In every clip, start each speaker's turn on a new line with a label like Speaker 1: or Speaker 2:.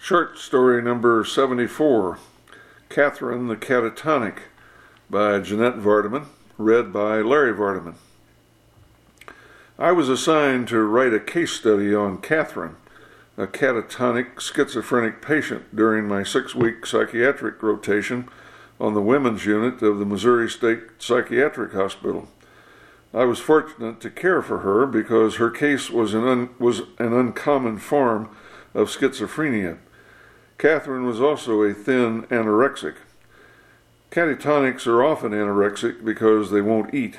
Speaker 1: Short story number 74, Catherine the Catatonic, by Jeanette Vardaman, read by Larry Vardaman. I was assigned to write a case study on Catherine, a catatonic schizophrenic patient, during my 6-week psychiatric rotation on the women's unit of the Missouri State Psychiatric Hospital. I was fortunate to care for her because her case was an uncommon form of schizophrenia. Catherine was also a thin anorexic. Catatonics are often anorexic because they won't eat.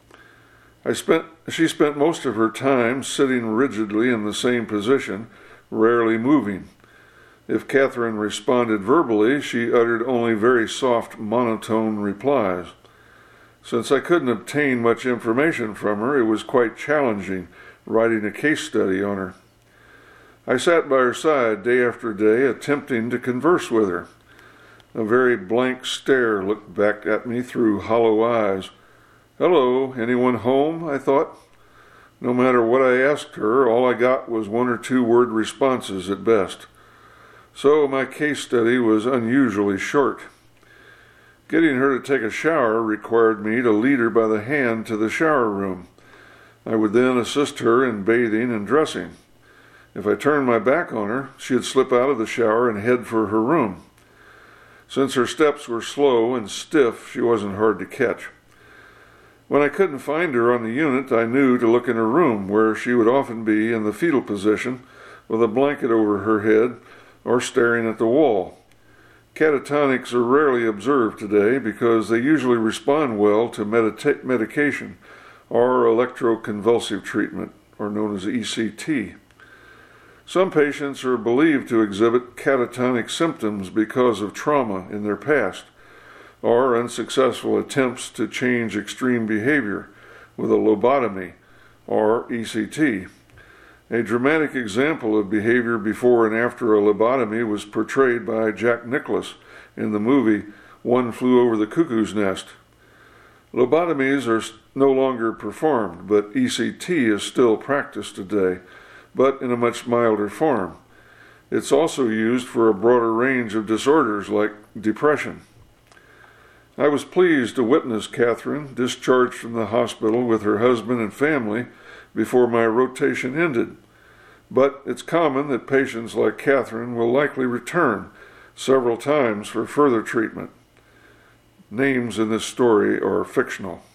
Speaker 1: She spent most of her time sitting rigidly in the same position, rarely moving. If Catherine responded verbally, she uttered only very soft, monotone replies. Since I couldn't obtain much information from her, it was quite challenging writing a case study on her. I sat by her side day after day, attempting to converse with her. A very blank stare looked back at me through hollow eyes. "Hello, anyone home?" I thought. No matter what I asked her, all I got was 1 or 2 word responses at best. So my case study was unusually short. Getting her to take a shower required me to lead her by the hand to the shower room. I would then assist her in bathing and dressing. If I turned my back on her, she'd slip out of the shower and head for her room. Since her steps were slow and stiff, she wasn't hard to catch. When I couldn't find her on the unit, I knew to look in her room, where she would often be in the fetal position, with a blanket over her head or staring at the wall. Catatonics are rarely observed today because they usually respond well to medication or electroconvulsive treatment, or known as ECT. Some patients are believed to exhibit catatonic symptoms because of trauma in their past, or unsuccessful attempts to change extreme behavior with a lobotomy or ECT. A dramatic example of behavior before and after a lobotomy was portrayed by Jack Nicklaus in the movie One Flew Over the Cuckoo's Nest. Lobotomies are no longer performed, but ECT is still practiced today, but in a much milder form. It's also used for a broader range of disorders like depression. I was pleased to witness Catherine discharged from the hospital with her husband and family before my rotation ended. But it's common that patients like Catherine will likely return several times for further treatment. Names in this story are fictional.